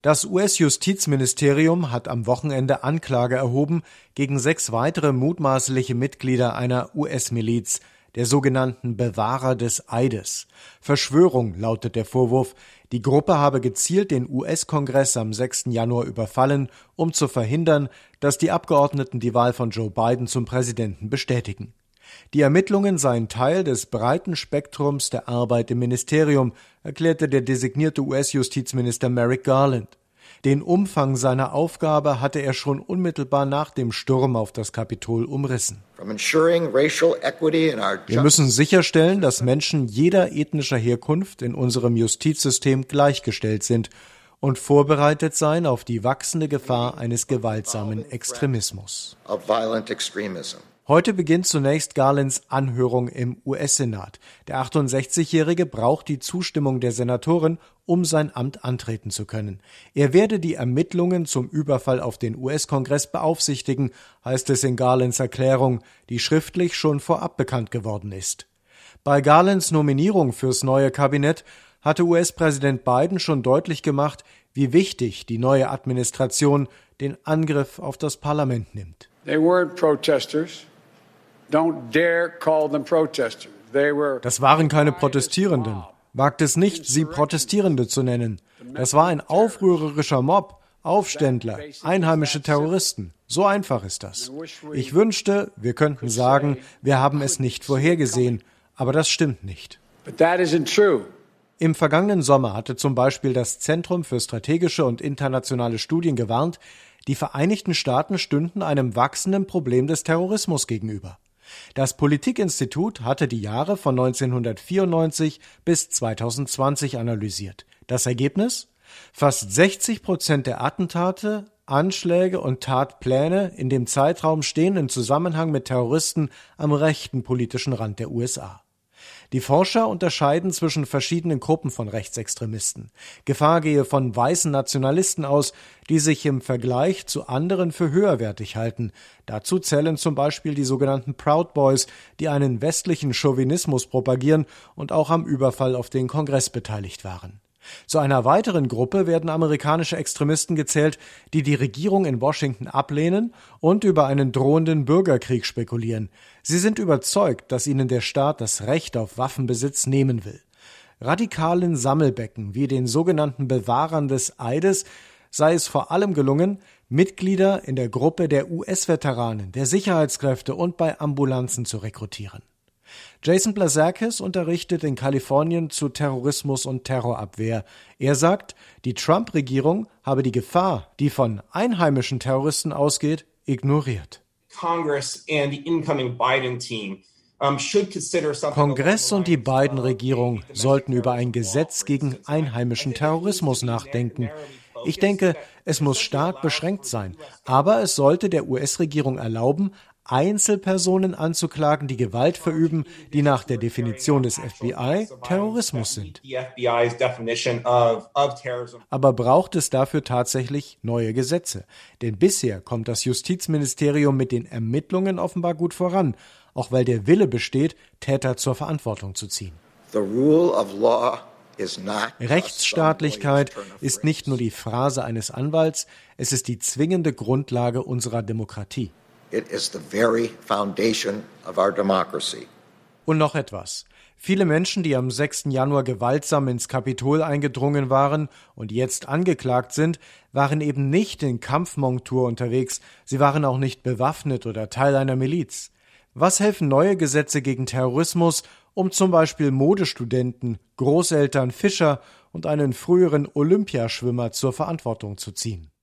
Das US-Justizministerium hat am Wochenende Anklage erhoben gegen 6 weitere mutmaßliche Mitglieder einer US-Miliz, der sogenannten Bewahrer des Eides. Verschwörung lautet der Vorwurf. Die Gruppe habe gezielt den US-Kongress am 6. Januar überfallen, um zu verhindern, dass die Abgeordneten die Wahl von Joe Biden zum Präsidenten bestätigen. Die Ermittlungen seien Teil des breiten Spektrums der Arbeit im Ministerium, erklärte der designierte US-Justizminister Merrick Garland. Den Umfang seiner Aufgabe hatte er schon unmittelbar nach dem Sturm auf das Kapitol umrissen. Wir müssen sicherstellen, dass Menschen jeder ethnischer Herkunft in unserem Justizsystem gleichgestellt sind und vorbereitet sein auf die wachsende Gefahr eines gewaltsamen Extremismus. Heute beginnt zunächst Garlands Anhörung im US-Senat. Der 68-Jährige braucht die Zustimmung der Senatoren, um sein Amt antreten zu können. Er werde die Ermittlungen zum Überfall auf den US-Kongress beaufsichtigen, heißt es in Garlands Erklärung, die schriftlich schon vorab bekannt geworden ist. Bei Garlands Nominierung fürs neue Kabinett hatte US-Präsident Biden schon deutlich gemacht, wie wichtig die neue Administration den Angriff auf das Parlament nimmt. They weren't protesters. Don't dare call them protesters. Das waren keine Protestierenden. Wagt es nicht, sie Protestierende zu nennen. Das war ein aufrührerischer Mob, Aufständler, einheimische Terroristen. So einfach ist das. Ich wünschte, wir könnten sagen, wir haben es nicht vorhergesehen, aber das stimmt nicht. Im vergangenen Sommer hatte zum Beispiel das Zentrum für strategische und internationale Studien gewarnt, die Vereinigten Staaten stünden einem wachsenden Problem des Terrorismus gegenüber. Das Politikinstitut hatte die Jahre von 1994 bis 2020 analysiert. Das Ergebnis? Fast 60% der Attentate, Anschläge und Tatpläne in dem Zeitraum stehen im Zusammenhang mit Terroristen am rechten politischen Rand der USA. Die Forscher unterscheiden zwischen verschiedenen Gruppen von Rechtsextremisten. Gefahr gehe von weißen Nationalisten aus, die sich im Vergleich zu anderen für höherwertig halten. Dazu zählen zum Beispiel die sogenannten Proud Boys, die einen westlichen Chauvinismus propagieren und auch am Überfall auf den Kongress beteiligt waren. Zu einer weiteren Gruppe werden amerikanische Extremisten gezählt, die die Regierung in Washington ablehnen und über einen drohenden Bürgerkrieg spekulieren. Sie sind überzeugt, dass ihnen der Staat das Recht auf Waffenbesitz nehmen will. Radikalen Sammelbecken wie den sogenannten Bewahrern des Eides sei es vor allem gelungen, Mitglieder in der Gruppe der US-Veteranen, der Sicherheitskräfte und bei Ambulanzen zu rekrutieren. Jason Blazakis unterrichtet in Kalifornien zu Terrorismus und Terrorabwehr. Er sagt, die Trump-Regierung habe die Gefahr, die von einheimischen Terroristen ausgeht, ignoriert. Kongress und die Biden-Regierung sollten über ein Gesetz gegen einheimischen Terrorismus nachdenken. Ich denke, es muss stark beschränkt sein, aber es sollte der US-Regierung erlauben, Einzelpersonen anzuklagen, die Gewalt verüben, die nach der Definition des FBI Terrorismus sind. Aber braucht es dafür tatsächlich neue Gesetze? Denn bisher kommt das Justizministerium mit den Ermittlungen offenbar gut voran, auch weil der Wille besteht, Täter zur Verantwortung zu ziehen. Rechtsstaatlichkeit ist nicht nur die Phrase eines Anwalts, es ist die zwingende Grundlage unserer Demokratie. It is the very foundation of our democracy. Und noch etwas. Viele Menschen, die am 6. Januar gewaltsam ins Kapitol eingedrungen waren und jetzt angeklagt sind, waren eben nicht in Kampfmontur unterwegs, sie waren auch nicht bewaffnet oder Teil einer Miliz. Was helfen neue Gesetze gegen Terrorismus, um zum Beispiel Modestudenten, Großeltern, Fischer und einen früheren Olympiaschwimmer zur Verantwortung zu ziehen?